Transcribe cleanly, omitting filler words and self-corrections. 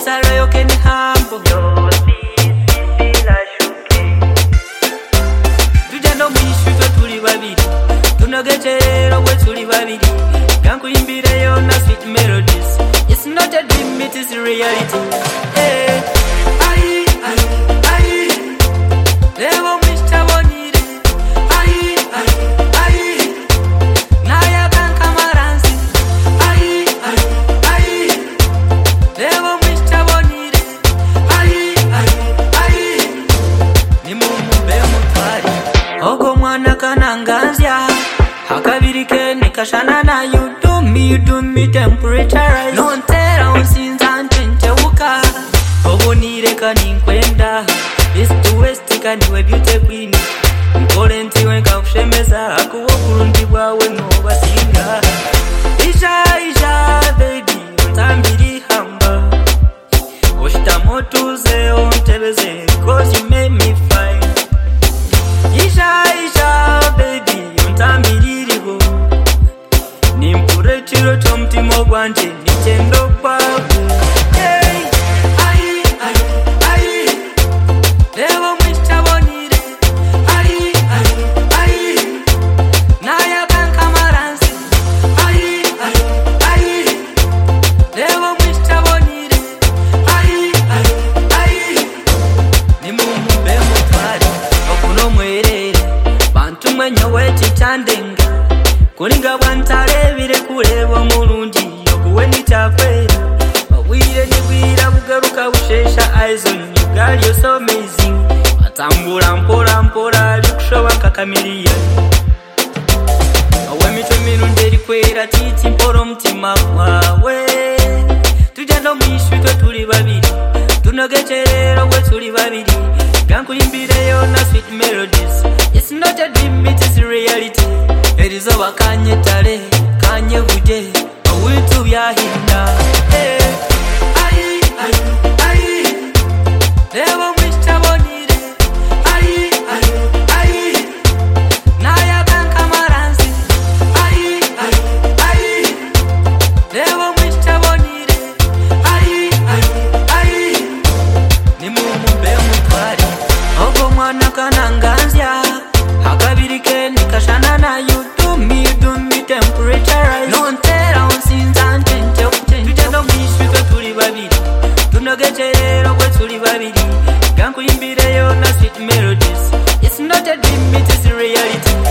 sorrow you can humble. Yo, si la shuke. Tujano mwishuto tuli babiri. Tunogecherero we tuli babiri. Kankuimbire yo na sweet melodies. It's not a dream, it is reality. Hey, ai, ai, ai. Levo mwisha bonire. Ai, ai, ai. Naya banka maransi. Ai, ai, ai. Levo mwisha bonire. Ai, ai, ai. Ni mumube mutwari. Ogo mwana kananganzya. Hakabiri kene kashana na you do me temperature. Nontera unsinza ntente uka. Ogo nireka ninkwenda. East to west kaniwe beauty queen. Nkole ntiwe nkakushemeza. Akuwo kurundi bwawe nobasinga. Isha baby ntambiri hamba. Oshita motuze ontebeze. Cause you make me fine. Isha baby ntambiririho. Nimpure chiro chomtimo gwanje nichendo kwawe. Hey, ai, ai, ai. Levo mwisha bonire. Ai, ai, ai. Naya banka maransi. Ai, ai, ai. Levo mwisha bonire. Ai, ai, ai. Ni mumube mutwari. Okuno mwerere. Bantu mwenyewe chichandenga. Kulinga bwantale bire kureba murundi yokuwe nitakwera. Bawire nibwira bugaruka bushesha eyes on you girl, you're so amazing. Atambula mpora likushoba kakamilia. Awe mitwe mirundi erikwera titi mporo mtima wawe. Tujano mwishuto tuli babiri. Tunogecherero we tuli babiri. Gankuimbire yo na sweet melodies. It's not a dream, it is reality. Erizoba kanye tale, kanye buje, awitu byahinda. Hey, ai, ai, ai. Levo mwisha bonire. Ai, ai, ai. Naya banka maransi. Ai, ai, ai. Levo mwisha bonire. Ai, ai, ai. Ni mumube mutwari. Ogo mwana kananganzya. Hakabiri kene kashana na you do me temperature. Nontera unsinza ntente. Tujano mwishuto tuli babiri. Tunogecherero we tuli babiri. Gankuimbire yo na sweet melodies. It's not a dream, it is reality.